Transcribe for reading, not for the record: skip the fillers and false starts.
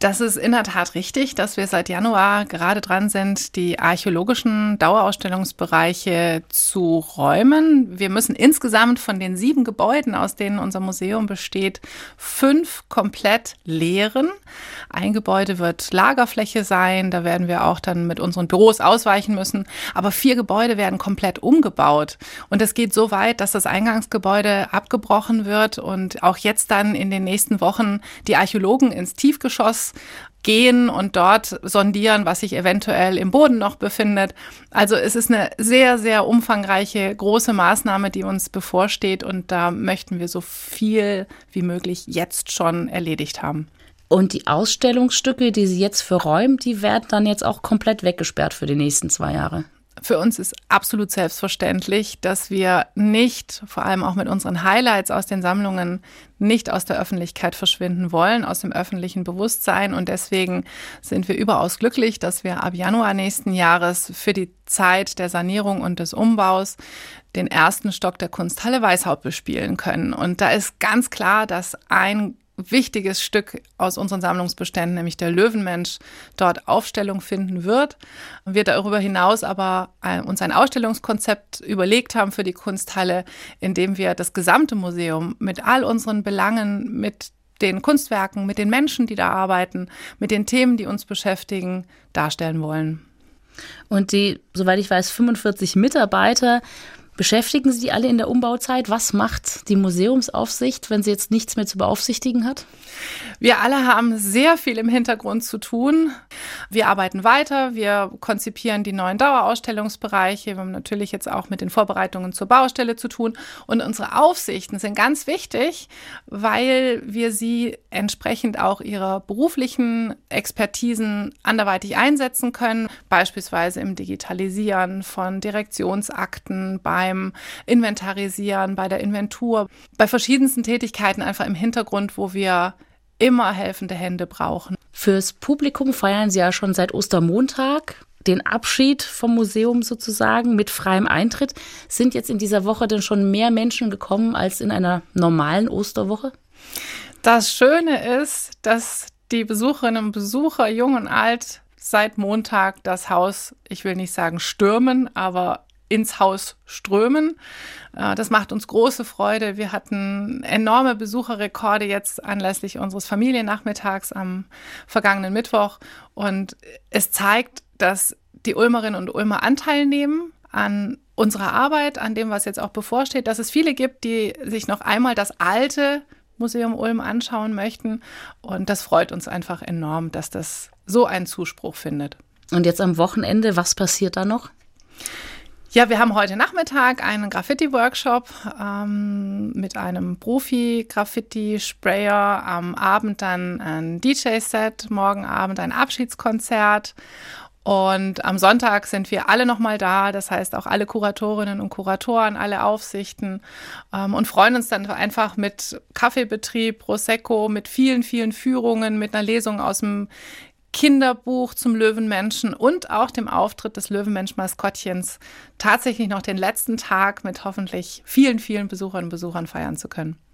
Das ist in der Tat richtig, dass wir seit Januar gerade dran sind, die archäologischen Dauerausstellungsbereiche zu räumen. Wir müssen insgesamt von den 7 Gebäuden, aus denen unser Museum besteht, 5 komplett leeren. Ein Gebäude wird Lagerfläche sein, da werden wir auch dann mit unseren Büros ausweichen müssen. Aber 4 Gebäude werden komplett umgebaut. Und es geht so weit, dass das Eingangsgebäude abgebrochen wird und auch jetzt dann in den nächsten Wochen die Archäologen ins Tiefgeschoss gehen und dort sondieren, was sich eventuell im Boden noch befindet. Also es ist eine sehr, sehr umfangreiche, große Maßnahme, die uns bevorsteht und da möchten wir so viel wie möglich jetzt schon erledigt haben. Und die Ausstellungsstücke, die Sie jetzt verräumen, die werden dann jetzt auch komplett weggesperrt für die nächsten 2 Jahre? Für uns ist absolut selbstverständlich, dass wir nicht, vor allem auch mit unseren Highlights aus den Sammlungen, nicht aus der Öffentlichkeit verschwinden wollen, aus dem öffentlichen Bewusstsein. Und deswegen sind wir überaus glücklich, dass wir ab Januar nächsten Jahres für die Zeit der Sanierung und des Umbaus den ersten Stock der Kunsthalle Weishaupt bespielen können. Und da ist ganz klar, dass ein wichtiges Stück aus unseren Sammlungsbeständen, nämlich der Löwenmensch, dort Aufstellung finden wird. Wir darüber hinaus aber uns ein Ausstellungskonzept überlegt haben für die Kunsthalle, in dem wir das gesamte Museum mit all unseren Belangen, mit den Kunstwerken, mit den Menschen, die da arbeiten, mit den Themen, die uns beschäftigen, darstellen wollen. Und die, soweit ich weiß, 45 Mitarbeiter, beschäftigen Sie alle in der Umbauzeit? Was macht die Museumsaufsicht, wenn sie jetzt nichts mehr zu beaufsichtigen hat? Wir alle haben sehr viel im Hintergrund zu tun. Wir arbeiten weiter, wir konzipieren die neuen Dauerausstellungsbereiche. Wir haben natürlich jetzt auch mit den Vorbereitungen zur Baustelle zu tun. Und unsere Aufsichten sind ganz wichtig, weil wir sie entsprechend auch ihrer beruflichen Expertisen anderweitig einsetzen können. Beispielsweise im Digitalisieren von Direktionsakten, beim Inventarisieren, bei der Inventur, bei verschiedensten Tätigkeiten einfach im Hintergrund, wo wir immer helfende Hände brauchen. Fürs Publikum feiern Sie ja schon seit Ostermontag den Abschied vom Museum sozusagen mit freiem Eintritt. Sind jetzt in dieser Woche denn schon mehr Menschen gekommen als in einer normalen Osterwoche? Das Schöne ist, dass die Besucherinnen und Besucher, jung und alt, seit Montag das Haus, ich will nicht sagen stürmen, aber ins Haus strömen. Das macht uns große Freude. Wir hatten enorme Besucherrekorde jetzt anlässlich unseres Familiennachmittags am vergangenen Mittwoch. Und es zeigt, dass die Ulmerinnen und Ulmer Anteil nehmen an unserer Arbeit, an dem, was jetzt auch bevorsteht, dass es viele gibt, die sich noch einmal das alte Museum Ulm anschauen möchten. Und das freut uns einfach enorm, dass das so einen Zuspruch findet. Und jetzt am Wochenende, was passiert da noch? Ja, wir haben heute Nachmittag einen Graffiti-Workshop mit einem Profi-Graffiti-Sprayer. Am Abend dann ein DJ-Set, morgen Abend ein Abschiedskonzert. Und am Sonntag sind wir alle nochmal da, das heißt auch alle Kuratorinnen und Kuratoren, alle Aufsichten und freuen uns dann einfach mit Kaffeebetrieb, Prosecco, mit vielen, vielen Führungen, mit einer Lesung aus dem Kinderbuch zum Löwenmenschen und auch dem Auftritt des Löwenmensch-Maskottchens tatsächlich noch den letzten Tag mit hoffentlich vielen, vielen Besucherinnen und Besuchern feiern zu können.